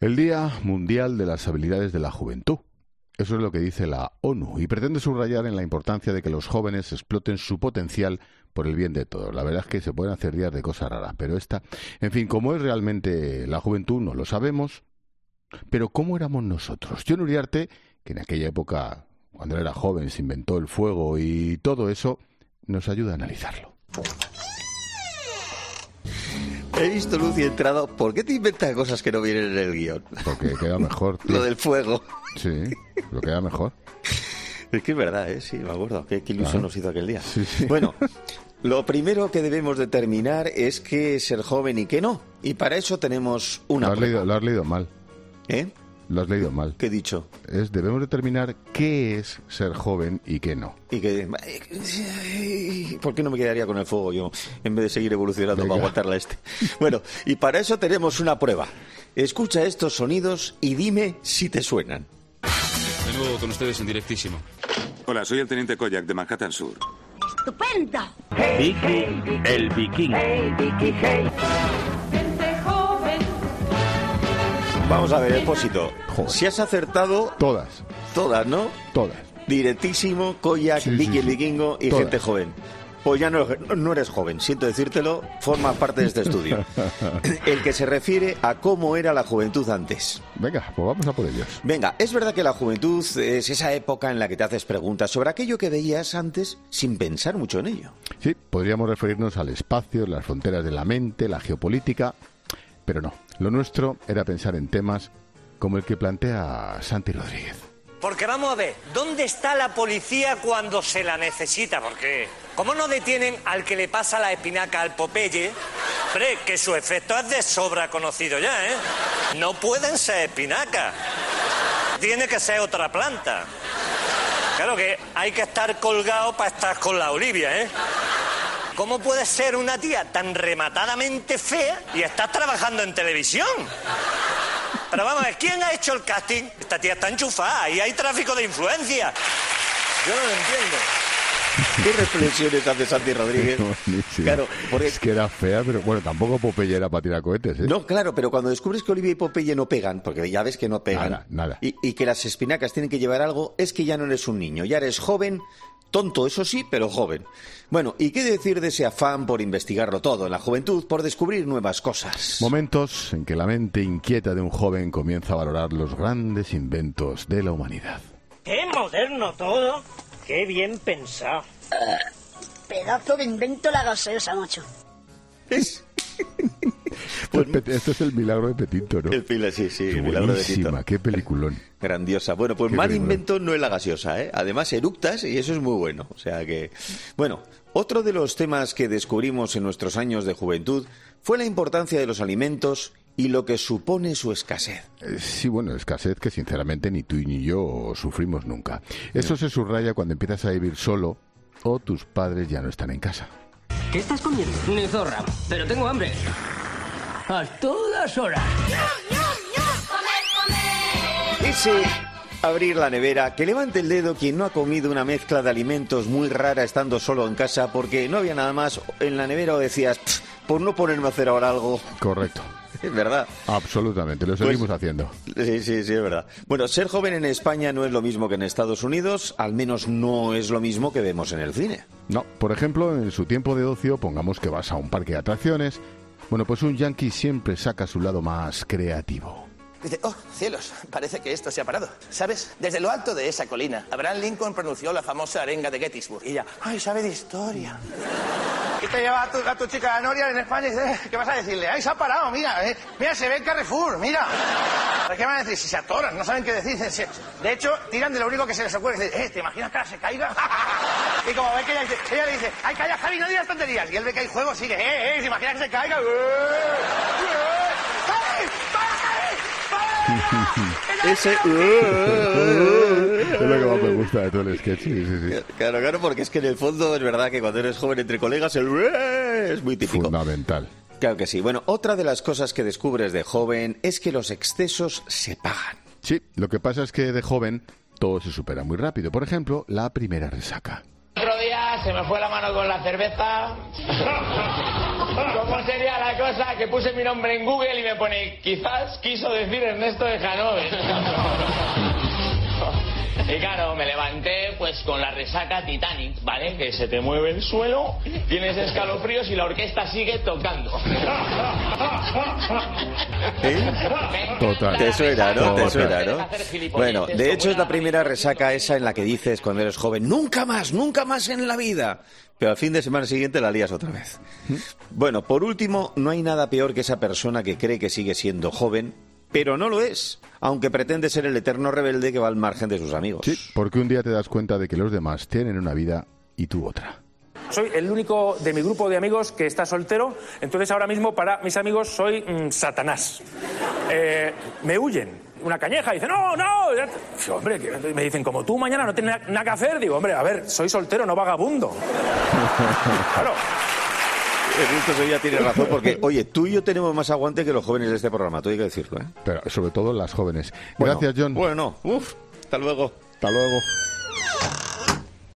El Día Mundial de las Habilidades de la Juventud. Eso es lo que dice la ONU y pretende subrayar en la importancia de que los jóvenes exploten su potencial por el bien de todos. La verdad es que se pueden hacer días de cosas raras, pero en fin, ¿cómo es realmente la juventud? No lo sabemos, pero ¿cómo éramos nosotros? Jon Uriarte, que en aquella época, cuando era joven, se inventó el fuego y todo eso, nos ayuda a analizarlo. He visto luz y he entrado. ¿Por qué te inventas cosas que no vienen en el guión? Porque queda mejor, tío. Lo del fuego. Sí, lo queda mejor. Es que es verdad, ¿eh? Sí, me acuerdo. Qué ilusión nos hizo aquel día. Sí, sí. Bueno, lo primero que debemos determinar es qué es ser joven y qué no. Y para eso tenemos una prueba. Lo has leído mal. ¿Eh? Lo has leído mal. ¿Qué he dicho? Debemos determinar qué es ser joven y qué no. ¿Y qué? ¿Por qué no me quedaría con el fuego yo en vez de seguir evolucionando para aguantarla Bueno, y para eso tenemos una prueba. Escucha estos sonidos y dime si te suenan. De nuevo con ustedes en directísimo. Hola, soy el teniente Koyak de Manhattan Sur. ¡Estupendo! Vicky, el vikingo. Hey, Vicky, hey. Gente joven. Vamos a ver, Expósito. Si has acertado... Todas, ¿no? todas. Directísimo, Koyak, Sí, Vicky sí, el sí. vikingo y Todas. gente joven. Pues ya no eres joven, siento decírtelo, formas parte de este estudio. El que se refiere a cómo era la juventud antes. Venga, pues vamos a por ellos. Venga, es verdad que la juventud es esa época en la que te haces preguntas sobre aquello que veías antes sin pensar mucho en ello. Sí, podríamos referirnos al espacio, las fronteras de la mente, la geopolítica, pero no. Lo nuestro era pensar en temas como el que plantea Santi Rodríguez. Porque vamos a ver, ¿dónde está la policía cuando se la necesita? Porque, ¿cómo no detienen al que le pasa la espinaca al Popeye? Hombre, que su efecto es de sobra conocido ya, ¿eh? No pueden ser espinacas. Tiene que ser otra planta. Claro que hay que estar colgado para estar con la Olivia, ¿eh? ¿Cómo puede ser una tía tan rematadamente fea y estás trabajando en televisión? Pero vamos a ver, ¿quién ha hecho el casting? Esta tía está enchufada y hay tráfico de influencia. Yo no lo entiendo. ¿Qué reflexiones hace Santi Rodríguez? Buenísimo. Claro, porque... Es que era fea, pero bueno, tampoco Popeye era para tirar cohetes, ¿eh? No, claro, pero cuando descubres que Olivia y Popeye no pegan, porque ya ves que no pegan, Nada. Y que las espinacas tienen que llevar algo, es que ya no eres un niño, ya eres joven, tonto, eso sí, pero joven. Bueno, ¿y qué decir de ese afán por investigarlo todo en la juventud, por descubrir nuevas cosas? Momentos en que la mente inquieta de un joven comienza a valorar los grandes inventos de la humanidad. ¡Qué moderno todo! ¡Qué bien pensado! Pedazo de invento la gaseosa, macho. ¿Es? Esto es el milagro de Petinto, ¿no? El pila, sí, el milagro de Tito. Buenísima, qué peliculón. Grandiosa. Bueno, pues Qué mal película. invento no es la gaseosa, ¿eh? Además eructas y eso es muy bueno. O sea que... Bueno, otro de los temas que descubrimos en nuestros años de juventud fue la importancia de los alimentos y lo que supone su escasez. Sí, bueno, escasez que sinceramente ni tú ni yo sufrimos nunca. Eso se subraya cuando empiezas a vivir solo o tus padres ya no están en casa. ¿Qué estás comiendo? Ni zorra, pero tengo hambre. A todas horas. Ese abrir la nevera, que levante el dedo quien no ha comido una mezcla de alimentos muy rara estando solo en casa porque no había nada más en la nevera o decías, por no ponerme a hacer ahora algo. Correcto. Es verdad. Absolutamente, lo seguimos haciendo. Sí, es verdad. Bueno, ser joven en España no es lo mismo que en Estados Unidos, al menos no es lo mismo que vemos en el cine. No, por ejemplo, en su tiempo de ocio, pongamos que vas a un parque de atracciones, bueno, pues un yankee siempre saca su lado más creativo. Dice, oh, cielos, parece que esto se ha parado. ¿Sabes? Desde lo alto de esa colina, Abraham Lincoln pronunció la famosa arenga de Gettysburg. Y ella, ay, sabe de historia. Y te lleva a tu chica a Noria en España y dice, ¿qué vas a decirle? Ay, se ha parado, mira, mira, se ve el Carrefour, mira. ¿Qué van a decir? Si se atoran, no saben qué decir. De hecho, tiran de lo único que se les ocurre. Dicen, ¿te imaginas que ahora se caiga? Y como ve que ella le dice, ay, calla, Javi, no digas tonterías. Y él ve que hay juego, sigue, ¿se imagina que se caiga? Ese... Es lo que más me gusta de todo el sketch. Sí. Claro, porque es que en el fondo es verdad que cuando eres joven entre colegas el es muy típico. Fundamental. Claro que sí. Bueno, otra de las cosas que descubres de joven es que los excesos se pagan. Sí, lo que pasa es que de joven todo se supera muy rápido. Por ejemplo, la primera resaca. Otro día se me fue la mano con la cerveza ¿Cómo sería la cosa que puse mi nombre en Google y me pone, quizás quiso decir Ernesto de Hanover? Y claro, me levanté pues con la resaca Titanic, ¿vale? Que se te mueve el suelo, tienes escalofríos y la orquesta sigue tocando. Total. Te suena, ¿no? Te Total. suena, ¿no? Bueno, de hecho es la primera resaca esa en la que dices cuando eres joven, nunca más en la vida. Pero al fin de semana siguiente la lías otra vez. Bueno, por último, no hay nada peor que esa persona que cree que sigue siendo joven, pero no lo es, aunque pretende ser el eterno rebelde que va al margen de sus amigos. Sí, porque un día te das cuenta de que los demás tienen una vida y tú otra. Soy el único de mi grupo de amigos que está soltero, entonces ahora mismo para mis amigos soy Satanás. Me huyen. Una cañeja, dicen, no. Digo, hombre, me dicen, como tú mañana no tienes nada que hacer. Digo, hombre, a ver, soy soltero, no vagabundo. Claro. Ernesto Sevilla tiene razón porque, oye, tú y yo tenemos más aguante que los jóvenes de este programa, tú hay que decirlo, ¿eh? Pero sobre todo las jóvenes. Gracias, John. Bueno, hasta luego. Hasta luego.